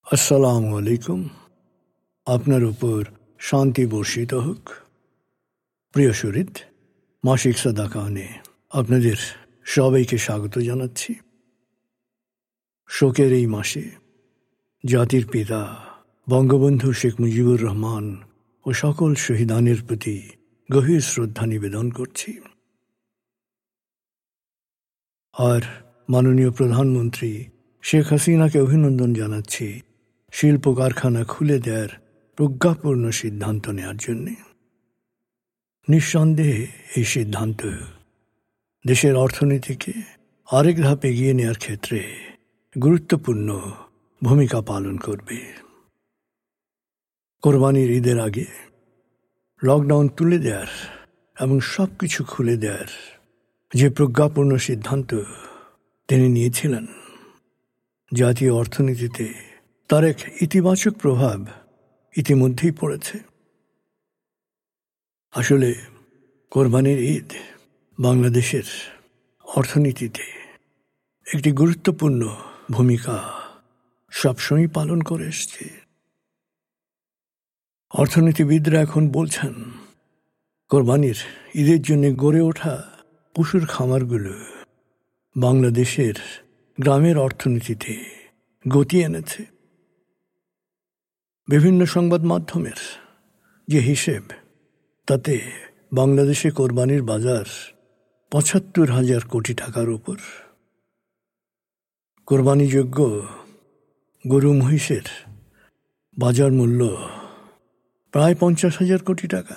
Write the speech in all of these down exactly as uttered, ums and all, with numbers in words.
আসসালামু আলাইকুম। আপনার উপর শান্তি বর্ষিত হোক। প্রিয় শরীদ, মাসিক সাদাকানে আপনাদের সবাইকে স্বাগত জানাচ্ছি। শোকের এই মাসে জাতির পিতা বঙ্গবন্ধু শেখ মুজিবুর রহমান ও সকল শহীদানের প্রতি গভীর শ্রদ্ধা নিবেদন করছি। আর মাননীয় প্রধানমন্ত্রী শেখ হাসিনাকে অভিনন্দন জানাচ্ছি শিল্প কারখানা খুলে দেওয়ার প্রজ্ঞাপূর্ণ সিদ্ধান্ত নেওয়ার জন্যে। নিঃসন্দেহে এই সিদ্ধান্ত দেশের অর্থনীতিকে আরেক ধাপ এগিয়ে নেওয়ার ক্ষেত্রে গুরুত্বপূর্ণ ভূমিকা পালন করবে। কোরবানির ঈদের আগে লকডাউন তুলে দেওয়ার এবং সব কিছু খুলে দেওয়ার যে প্রজ্ঞাপূর্ণ সিদ্ধান্ত তিনি নিয়েছিলেন, জাতীয় অর্থনীতিতে তার এক ইতিবাচক প্রভাব ইতিমধ্যেই পড়েছে। আসলে কোরবানির ঈদ বাংলাদেশের অর্থনীতিতে একটি গুরুত্বপূর্ণ ভূমিকা সবসময় পালন করে এসছে। অর্থনীতিবিদরা এখন বলছেন, কোরবানির ঈদের জন্য গড়ে ওঠা পশুর খামারগুলো বাংলাদেশের গ্রামের অর্থনীতিতে গতি এনেছে। বিভিন্ন সংবাদ মাধ্যমের যে হিসেব, তাতে বাংলাদেশে কোরবানির বাজার পঁচাত্তর হাজার কোটি টাকার উপর। কোরবানিযোগ্য গরু মহিষের বাজার মূল্য প্রায় পঞ্চাশ হাজার কোটি টাকা।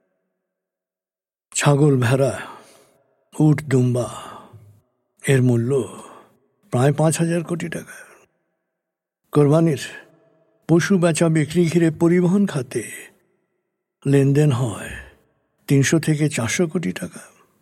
ছাগল, ভেড়া, উট, দুম্বা এর মূল্য প্রায় পাঁচ হাজার কোটি টাকা। কোরবানির পশু বেচা বিক্রি ঘিরে পরিবহন খাতে লেনদেন হয় তিনশো থেকে চারশো কোটি টাকা।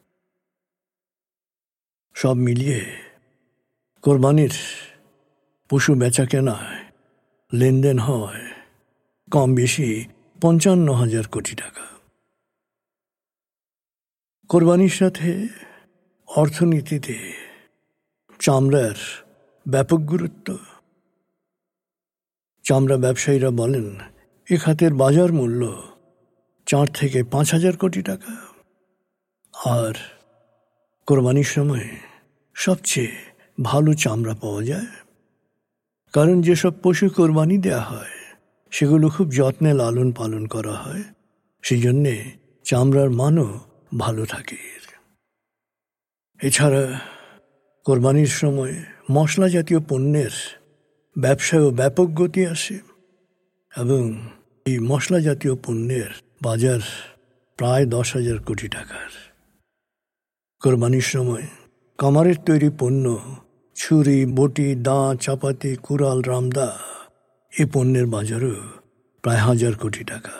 সব মিলিয়ে কোরবানির পশু বেচা কেনায় লেনদেন হয় কম বেশি পঞ্চান্ন হাজার কোটি টাকা। কোরবানির সাথে অর্থনীতিতে চামড়ার ব্যাপক গুরুত্ব। চামড়া ব্যবসায়ীরা বলেন, এ খাতের বাজার মূল্য চার থেকে পাঁচ হাজার কোটি টাকা। আর কোরবানির সময় সবচেয়ে ভালো চামড়া পাওয়া যায়, কারণ যেসব পশু কোরবানি দেওয়া হয় সেগুলো খুব যত্নে লালন পালন করা হয়, সেই জন্যে চামড়ার মানও ভালো থাকে। এছাড়া কোরবানির সময় মশলা জাতীয় পণ্যের ব্যবসায়ও ব্যাপক গতি আসে এবং এই মশলা জাতীয় পণ্যের বাজার প্রায় দশ হাজার কোটি টাকার। কোরবানির সময় কামারের তৈরি পণ্য, ছুরি, বটি, দা, চাপাতি, কুড়াল, রামদা এই পণ্যের বাজারও প্রায় হাজার কোটি টাকা।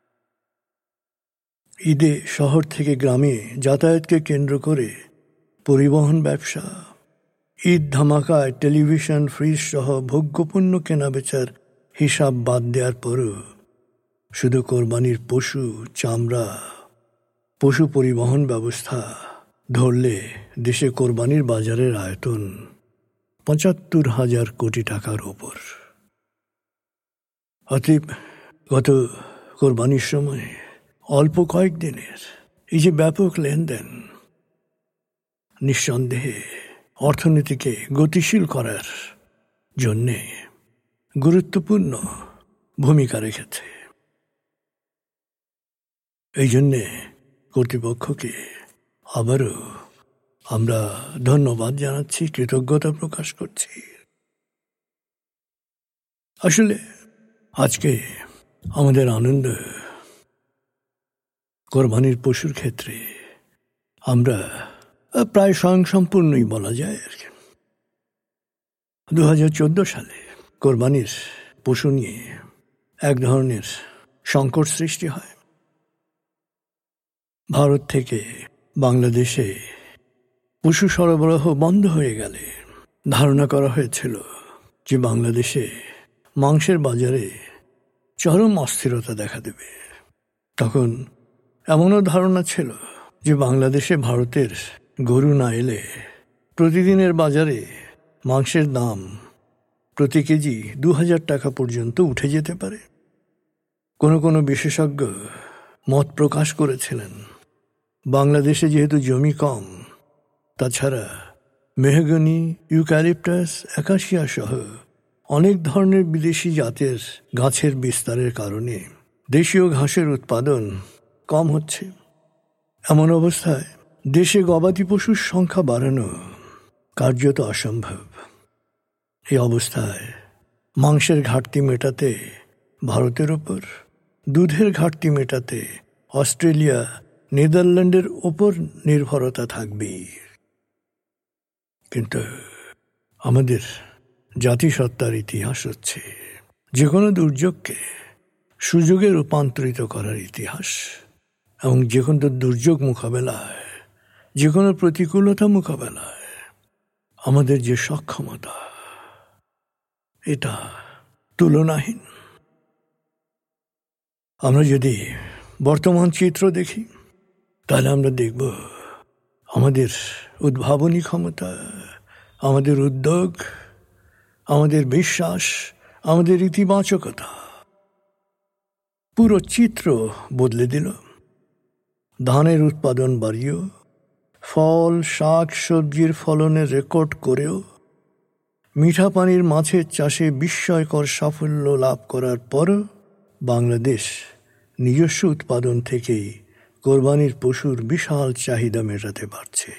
ঈদে শহর থেকে গ্রামে যাতায়াতকে কেন্দ্র করে পরিবহন ব্যবসা, ঈদ ধামাকায় টেলিভিশন, ফ্রিজ সহ ভোগ্যপণ্য কেনাবেচার হিসাব বাদ দেওয়ার পরও শুধু কোরবানির পশু, চামড়া, পশু পরিবহন ব্যবস্থা ধরলে দেশে কোরবানির বাজারের আয়তন পঁচাত্তর হাজার কোটি টাকার ওপর। অতএব গত কোরবানির সময় অল্প কয়েকদিনের এই যে ব্যাপক লেনদেন নিঃসন্দেহে অর্থনীতিকে গতিশীল করার জন্যে গুরুত্বপূর্ণ ভূমিকা রেখেছে। এই জন্যে কর্তৃপক্ষকে আবারও আমরা ধন্যবাদ জানাচ্ছি, কৃতজ্ঞতা প্রকাশ করছি। আসলে আজকে আমাদের আনন্দ, কোরবানির পশুর ক্ষেত্রে আমরা প্রায় স্বয়ংসম্পূর্ণই বলা যায় আর কি। দু হাজার চোদ্দ সালে কোরবানির পশু নিয়ে এক ধরনের সংকট সৃষ্টি হয়। ভারত থেকে বাংলাদেশে পশু সরবরাহ বন্ধ হয়ে গেলে ধারণা করা হয়েছিল যে বাংলাদেশে মাংসের বাজারে চরম অস্থিরতা দেখা দেবে। তখন এমনও ধারণা ছিল যে বাংলাদেশে ভারতের গরু না এলে প্রতিদিনের বাজারে মাংসের দাম প্রতি কেজি দু হাজার টাকা পর্যন্ত উঠে যেতে পারে। কোনো কোনো বিশেষজ্ঞ মত প্রকাশ করেছিলেন, বাংলাদেশে যেহেতু জমি কম, তাছাড়া মেহগনি, ইউক্যালিপটাস, অ্যাকাশিয়া সহ অনেক ধরনের বিদেশি জাতের গাছের বিস্তারের কারণে দেশীয় ঘাসের উৎপাদন কম হচ্ছে। এমন অবস্থায় দেশে গবাদি পশুর সংখ্যা বাড়ানো কার্যত অসম্ভব। এই অবস্থায় মাংসের ঘাটতি মেটাতে ভারতের ওপর, দুধের ঘাটতি মেটাতে অস্ট্রেলিয়া, নেদারল্যান্ডের ওপর নির্ভরতা থাকবেই। কিন্তু আমাদের জাতিসত্তার ইতিহাস হচ্ছে যে কোনো দুর্যোগকে সুযোগে রূপান্তরিত করার ইতিহাস, এবং যে কোনো দুর্যোগ মোকাবেলায়, যে কোনো প্রতিকূলতা মোকাবেলায় আমাদের যে সক্ষমতা, এটা তুলনাহীন। আমরা যদি বর্তমান চিত্র দেখি, তাহলে আমরা দেখব আমাদের উদ্ভাবনী ক্ষমতা, আমাদের উদ্যোগ, আমাদের বিশ্বাস, আমাদের ইতিবাচকতা পুরো চিত্র বদলে দিল। ধানের উৎপাদন বাড়িয়েও, ফল, শাক, সবজির ফলনের রেকর্ড করেও, মিঠা পানির মাছের চাষে বিস্ময়কর সাফল্য লাভ করার পরও বাংলাদেশ নিজস্ব উৎপাদন থেকেই কোরবানির পশুর বিশাল চাহিদা মেটাতে পারছে।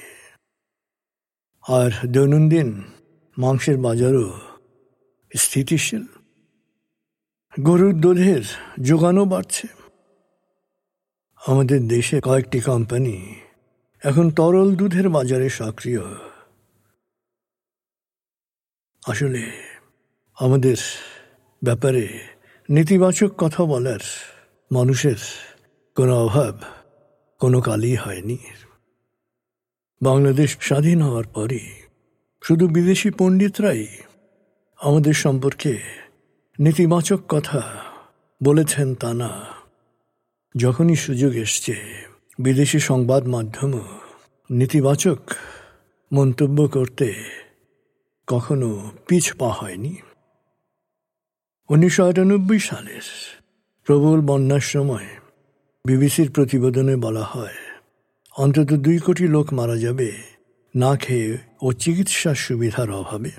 আর দৈনন্দিন মাংসের বাজারও স্থিতিশীল, গরুর দুধের যোগানও বাড়ছে। আমাদের দেশে কয়েকটি কোম্পানি এখন তরল দুধের বাজারে সক্রিয়। আসলে আমাদের ব্যাপারে নেতিবাচক কথা বলার মানুষের কোনো অভাব কোনো কালই হয়নি। বাংলাদেশ স্বাধীন হওয়ার পরে শুধু বিদেশি পণ্ডিতরাই আমাদের সম্পর্কে নেতিবাচক কথা বলেছেন তা না। যখনই সুযোগ এসছে, বিদেশি সংবাদ মাধ্যমও নেতিবাচক মন্তব্য করতে কখনো পিছ পা হয়নি। উনিশশো আটানব্বই সালের প্রবল বন্যার সময় বিবিসির প্রতিবেদনে বলা হয়, অন্তত দুই কোটি লোক মারা যাবে না খেয়ে ও চিকিৎসার সুবিধার অভাবে।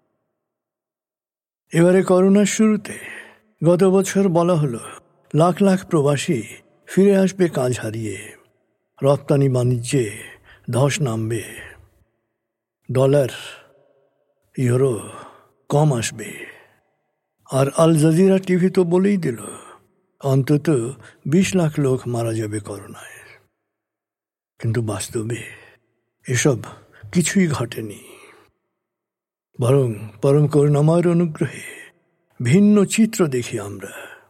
এবারে করোনার শুরুতে গত বছর বলা হলো লাখ লাখ প্রবাসী ফিরে আসবে কাজ হারিয়ে, রপ্তানি বাণিজ্যে ধস নামবে, ডলার ইউরো কম আসবে। আর আল জাজিরা টিভি তো বলেই দিল অন্তত বিশ লাখ লোক মারা যাবে করোনায়। কিন্তু বাস্তবে এসব কিছুই ঘটেনি, বরং পরম করুণাময়ের অনুগ্রহে ভিন্ন চিত্র দেখি আমরা।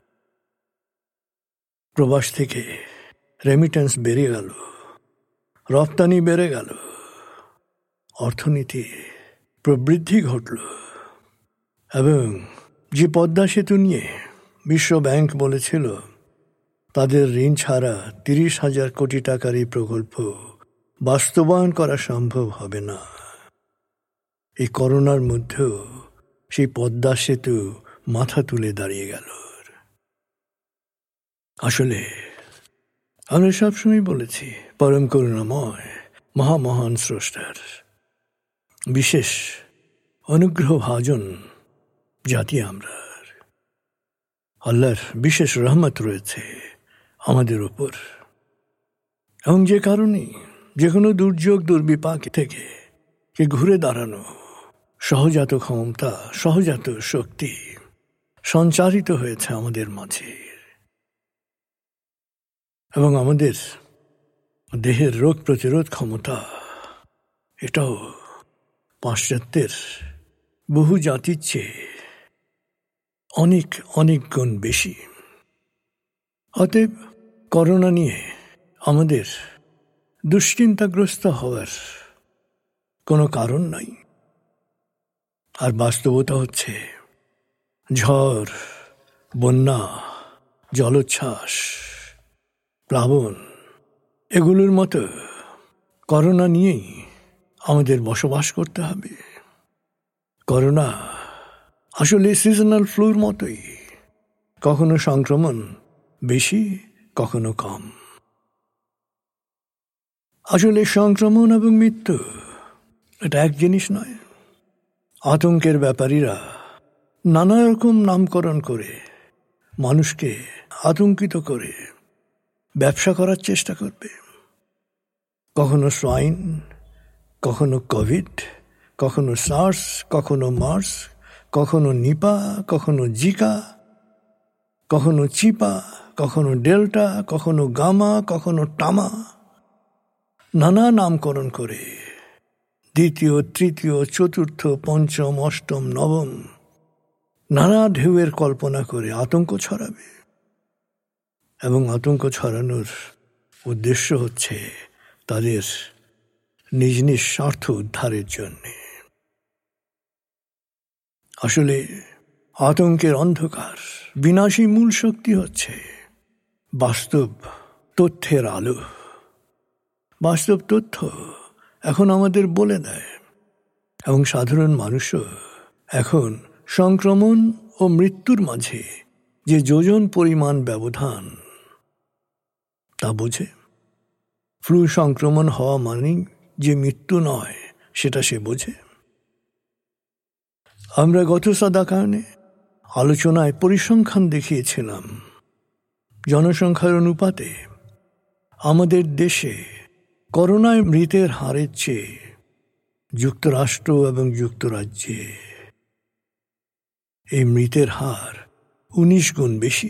প্রবাস থেকে রেমিটেন্স বেড়ে গেল, রপ্তানি বেড়ে গেল, অর্থনীতি প্রবৃদ্ধি ঘটল। এবং যে পদ্মা সেতু নিয়ে বিশ্ব ব্যাংক বলেছিল তাদের ঋণ ছাড়া তিরিশ হাজার কোটি টাকার এই প্রকল্প বাস্তবায়ন করা সম্ভব হবে না, এই করোনার মধ্যেও সেই পদ্মা সেতু মাথা তুলে দাঁড়িয়ে গেল। আসলে আমরা সবসময় বলেছি পরম করুণাময় মহামহান স্রষ্টার বিশেষ অনুগ্রহ ভাজন জাতি আমরা। আল্লাহর বিশেষ রহমত রয়েছে আমাদের উপর, এবং যে কারণে যে কোনো দুর্যোগ দুর্বিপাক থেকে কে ঘুরে দাঁড়ানো সহজাত ক্ষমতা, সহজাত শক্তি সঞ্চারিত হয়েছে আমাদের মাঝে। এবং আমাদের দেহের রোগ প্রতিরোধ ক্ষমতা এটাও পাশ্চাত্যের বহু জাতির চেয়ে অনেক অনেক গুণ বেশি। অতএব করোনা নিয়ে আমাদের দুশ্চিন্তাগ্রস্ত হওয়ার কোনো কারণ নাই। আর বাস্তবতা হচ্ছে ঝড়, বন্যা, জলোচ্ছ্বাস, প্লাবন এগুলোর মতো করোনা নিয়েই আমাদের বসবাস করতে হবে। করোনা আসলে সিজনাল ফ্লুর মতোই, কখনো সংক্রমণ বেশি, কখনো কম। আসলে সংক্রমণ এবং মৃত্যু এটা এক জিনিস নয়। আতঙ্কের ব্যাপারীরা নানা রকম নামকরণ করে মানুষকে আতঙ্কিত করে ব্যবসা করার চেষ্টা করবে। কখনো সোয়াইন, কখনো কোভিড, কখনো সার্স, কখনো মার্স, কখনো নিপা, কখনো জিকা, কখনো চিপা, কখনো ডেল্টা, কখনো গামা, কখনো টামা, নানা নামকরণ করে দ্বিতীয়, তৃতীয়, চতুর্থ, পঞ্চম, অষ্টম, নবম নানা ঢেউয়ের কল্পনা করে আতঙ্ক ছড়াবে। এবং আতঙ্ক ছড়ানোর উদ্দেশ্য হচ্ছে তাদের নিজ নিজ স্বার্থ উদ্ধারের জন্যে। আসলে আতঙ্কের অন্ধকার বিনাশী মূল শক্তি হচ্ছে বাস্তব তথ্যের আলো। বাস্তব তথ্য এখন আমাদের বলে দেয়, এবং সাধারণ মানুষও এখন সংক্রমণ ও মৃত্যুর মাঝে যে যোজন পরিমাণ ব্যবধান তা বোঝে। ফ্লু সংক্রমণ হওয়া মানেই যে মৃত্যু নয়, সেটা সে বোঝে। আমরা গত সদাকারণে আলোচনায় পরিসংখ্যান দেখিয়েছিলাম জনসংখ্যার অনুপাতে আমাদের দেশে করোনায় মৃতের হারের চেয়ে যুক্তরাষ্ট্র এবং যুক্তরাজ্যে এই মৃতের হার উনিশ গুণ বেশি।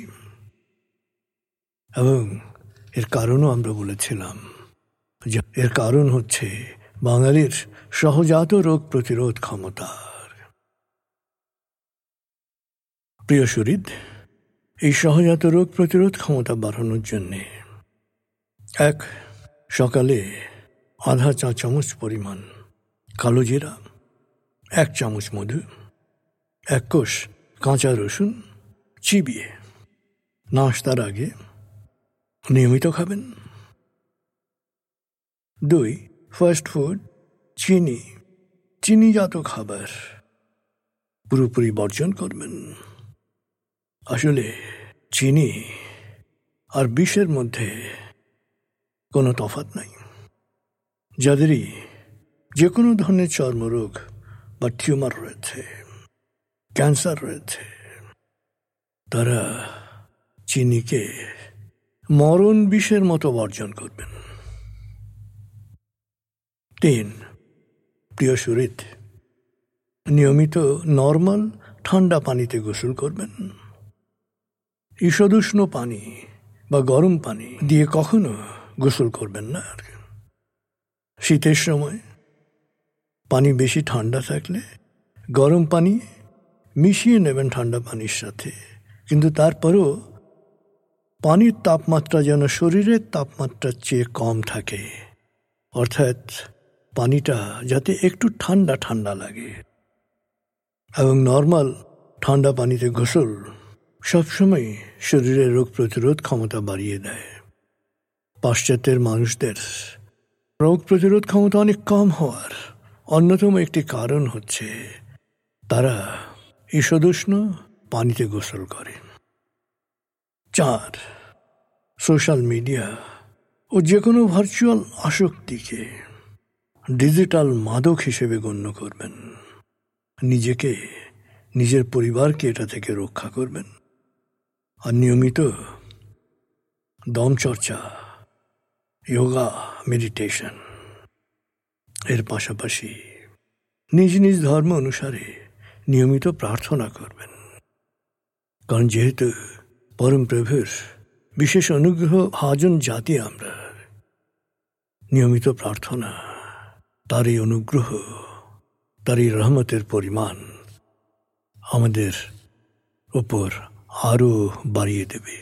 এবং এর কারণও আমরা বলেছিলাম যে এর কারণ হচ্ছে বাঙালির সহজাত রোগ প্রতিরোধ ক্ষমতার। প্রিয় শরীর, এই সহজাত রোগ প্রতিরোধ ক্ষমতা বাড়ানোর জন্যে এক, সকালে আধা চা চামচ পরিমাণ কালো জিরা, এক চামচ মধু, এক কোষ কাঁচা রসুন চিবিয়ে নাস্তার আগে নিয়মিত খাবেন। দুই, ফাস্ট ফুড, চিনি, চিনিজাত খাবার পুরোপুরি বর্জন করবেন। আসলে চিনি আর বিষের মধ্যে কোনো তফাৎ নাই। যাদেরই যে কোনো ধরনের চর্মরোগ বা টিউমার রয়েছে, ক্যান্সার রয়েছে, তারা চিনিকে মরণ বিষের মতো বর্জন করবেন। তিন, প্রিয় শরীর, নিয়মিত নর্মাল ঠান্ডা পানিতে গোসল করবেন। ঈষদুষ্ণ পানি বা গরম পানি দিয়ে কখনো গোসল করবেন না। শীতের সময় পানি বেশি ঠান্ডা থাকলে গরম পানি মিশিয়ে নেবেন ঠান্ডা পানির সাথে, কিন্তু তারপরেও পানির তাপমাত্রা যেন শরীরের তাপমাত্রার চেয়ে কম থাকে, অর্থাৎ পানিটা যাতে একটু ঠান্ডা ঠান্ডা লাগে। এবং নর্মাল ঠান্ডা পানিতে গোসল সবসময় শরীরের রোগ প্রতিরোধ ক্ষমতা বাড়িয়ে দেয়। পাশ্চাত্যের মানুষদের রোগ প্রতিরোধ ক্ষমতা অনেক কম হওয়ার অন্যতম একটি কারণ হচ্ছে তারা ঈষদুষ্ণ পানিতে গোসল করে। চার, সোশ্যাল মিডিয়া ও যে কোনো ভার্চুয়াল আসক্তিকে ডিজিটাল মাদক হিসেবে গণ্য করবেন। নিজেকে, নিজের পরিবারকে এটা থেকে রক্ষা করবেন। আর নিয়মিত দমচর্চা, যোগা, মেডিটেশন এর পাশাপাশি নিজ নিজ ধর্ম অনুসারে নিয়মিত প্রার্থনা করবেন। কারণ যেহেতু পরম প্রভুর বিশেষ অনুগ্রহ ভাজন জাতি আমরা, নিয়মিত প্রার্থনা তার এই অনুগ্রহ, তার এই রহমতের পরিমাণ আমাদের উপর আরো বাড়িয়ে দেবে।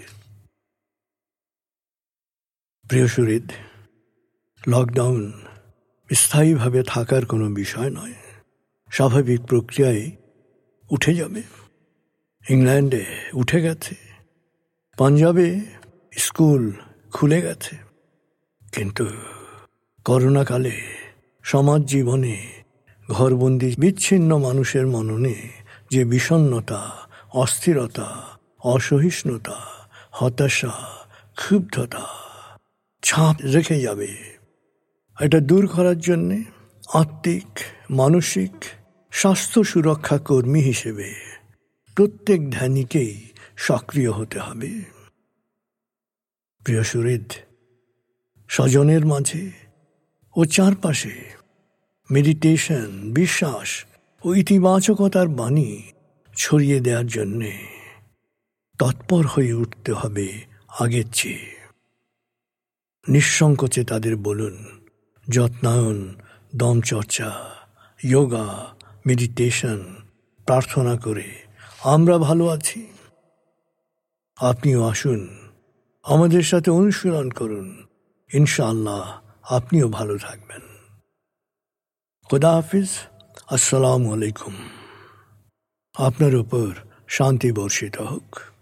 প্রিয় শরীর, লকডাউন স্থায়ীভাবে থাকার কোনো বিষয় নয়, স্বাভাবিক প্রক্রিয়ায় উঠে যাবে। ইংল্যান্ডে উঠে গেছে, পাঞ্জাবে স্কুল খুলে গেছে, কিন্তু করোনাকালে সমাজ জীবনে ঘরবন্দি বিচ্ছিন্ন মানুষের মননে যে বিষণ্ণতা, অস্থিরতা, অসহিষ্ণুতা, হতাশা, ক্ষুব্ধতা ছাপ রেখে যাবে, এটা দূর করার জন্যে আত্মিক, মানসিক স্বাস্থ্য সুরক্ষা কর্মী হিসেবে প্রত্যেক ধ্যানীকেই সক্রিয় হতে হবে। প্রিয় সুহৃদ, স্বজনের মাঝে ও চারপাশে মেডিটেশন, বিশ্বাস ও ইতিবাচকতার বাণী ছড়িয়ে দেওয়ার জন্যে তৎপর হয়ে উঠতে হবে আগের চেয়ে। নিঃসংকোচে তাদের বলুন, যত্নায়ন, দমচর্চা, যোগা, মেডিটেশন, প্রার্থনা করে আমরা ভালো আছি। আপনিও আসুন, আমাদের সাথে অনুশীলন করুন, ইনশাআল্লাহ আপনিও ভালো থাকবেন। খুদা হাফিজ। আসসালামু আলাইকুম। আপনার উপর শান্তি বর্ষিত হোক।